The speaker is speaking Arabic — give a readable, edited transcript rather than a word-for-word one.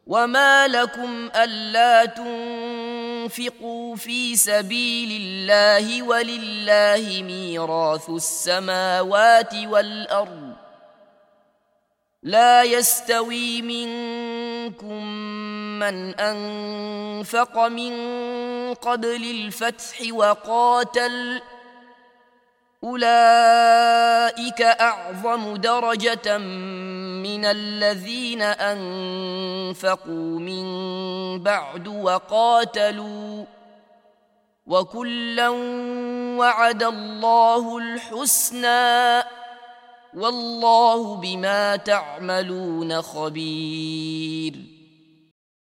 وما لكم ألا تنفقوا في سبيل الله ولله ميراث السماوات والأرض لا يستوي منكم من أنفق من قبل الفتح وقاتل أولئك أعظم درجة من الذين أنفقوا من بعد وقاتلوا وكلا وعد الله الحسنى والله بما تعملون خبير.